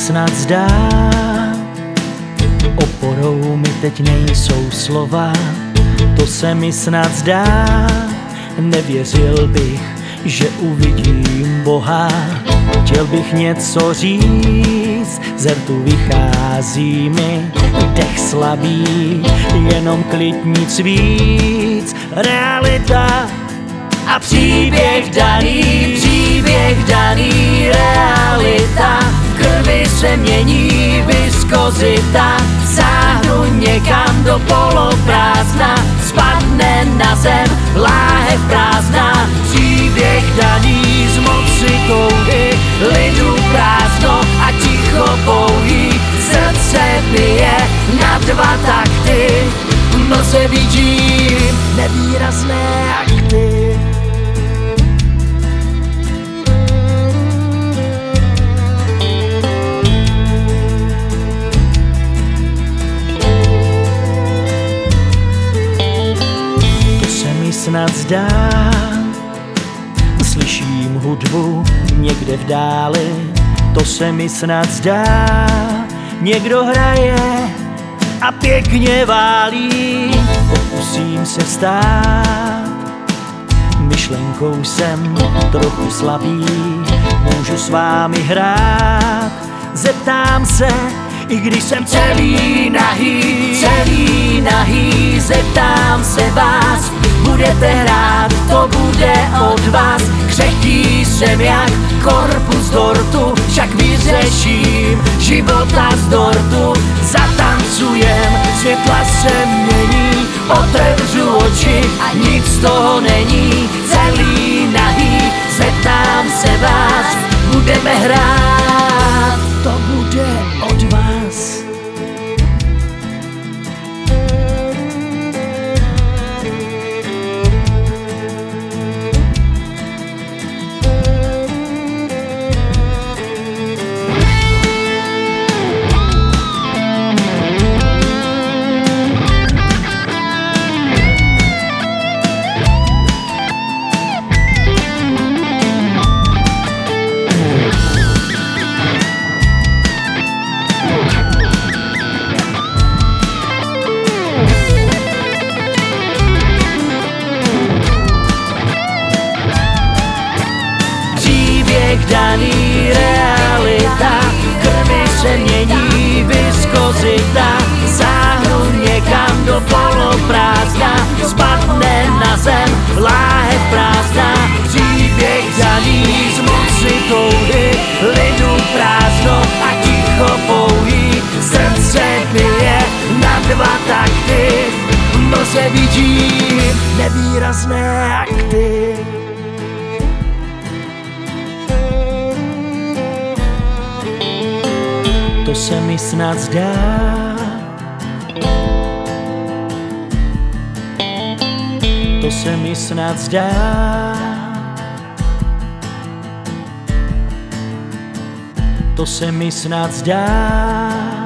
snad zdá, oporou mi teď nejsou slova. To se mi snad zdá, nevěřil bych, že uvidím Boha. Chtěl bych něco říct, z rtu vychází mi dech slabý, jenom klid, nic víc. Realita a příběh daný, realita. V krvi se mění viskozita, sáhnu někam do poloprázdna, spadne na zem láhev prázdná. Příběh daný z moci touhy, lidu prázdno a ticho pouhý. Srdce bije na dva takty, v mlze vidím nevýrazné akty. Snad zdá, slyším hudbu někde v dáli, to se mi snad zdá. Někdo hraje a pěkně válí, pokusím se vstát, myšlenkou jsem trochu slabý, můžu s vámi hrát. Zeptám se, i když jsem celý nahý, zeptám se vás, budete hrát, to bude od vás. Křehký jsem jak korpus dortu, však vyřeším života z dortu. Zatancujem, světla se mění, otevřu oči a nic z toho není. Celý nahý, zeptám se vás, budeme hrát, to bude od vás. Daný realita, v krvi se mění viskozita, sáhnu někam do poloprázdna, spadne na zem láhev prázdná. Příběh daný z moci touhy, lidu prázdno a ticho pouhý. Srdce bije na dva takty, v mlze vidím nevýrazné akty. To se mi snad zdá, to se mi snad zdá. To se mi snad zdá.